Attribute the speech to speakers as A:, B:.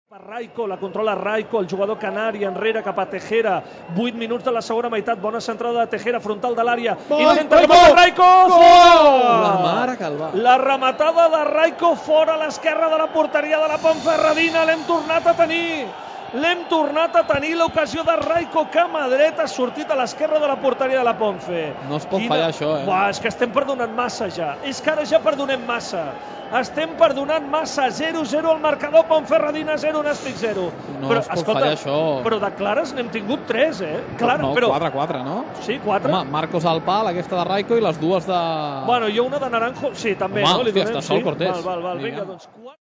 A: Per Raiko, la controla Raiko, el jugador canari, enrere cap a Tejera. 8 minuts de la segona meitat, bona centrada de Tejera, frontal de l'àrea. Intenta rematar Raiko!
B: La mare que el va.
A: La rematada de Raiko fora a l'esquerra de la porteria de la Ponferradina. L'hem tornat a tenir. L'hem tornat a tenir, l'ocasió de Raiko, que mà dreta ha sortit a l'esquerra de la porteria de la Ponfe.
B: No es pot fallar això,
A: Buah, és que estem perdonant massa ja. És que ara ja perdonem massa. Estem perdonant massa. 0-0 al marcador, Ponferradina 0, Nàstic 0.
B: No
A: Però,
B: es pot
A: escolta,
B: fallar això.
A: Però de clares n'hem tingut 3,
B: No,
A: però...
B: 4-4, no?
A: Sí, 4.
B: Home, Marcos al pal, aquesta de Raiko i les dues de...
A: Bueno, jo una de Naranjo, sí, també.
B: Home,
A: no? Li
B: hòstia,
A: donem,
B: està sol Cortés.
A: Val.
B: Vinga.
A: Vinga, doncs 4.